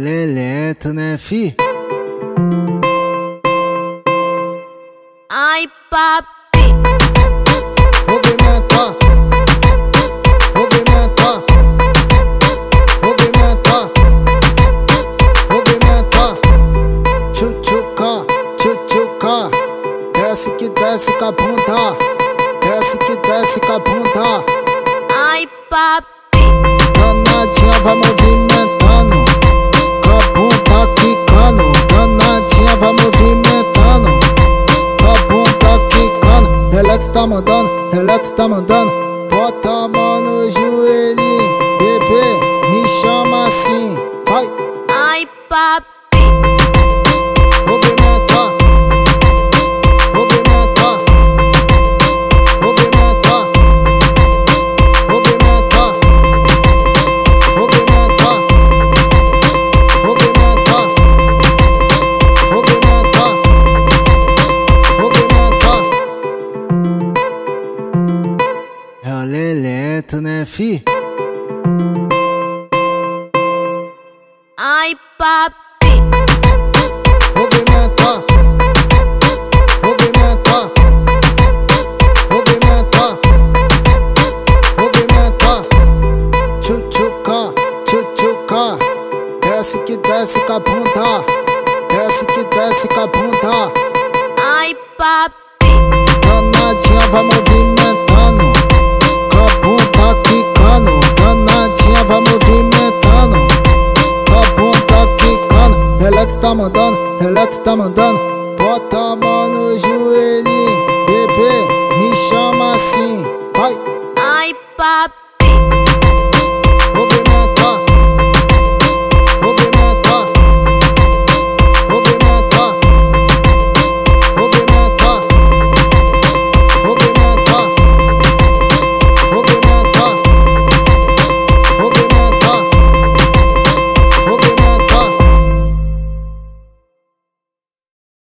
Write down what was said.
lento, né, fi? Ai, papi. Movimenta, movimenta, movimenta, movimenta. Tchutchuca, tchutchuca. Desce que desce com a bunda. Desce que desce com a bunda. Ai, papi. Danadinha vai movimentando, com a bunda quicando. Danadinha vai movimentando, com a bunda quicando. Relato tá mandando, relato tá mandando. Bota a mão no joelhinho, bebê, me chama assim, vai. Ai, papi. Movimenta, movimenta, movimenta, movimenta, movimenta, movimenta, movimenta, movimenta. É lento, né, fi? Ai, papi. Movimenta, movimenta, movimenta, movimenta. Tchutchuca, tchutchuca. Desce que desce com a bunda. Desce que desce com a bunda. Ai, papi. Danadinha vai movimentando, com a bunda quicando. Danadinha vai movimentando, com a bunda quicando. Relato tá mandando, relato tá mandando.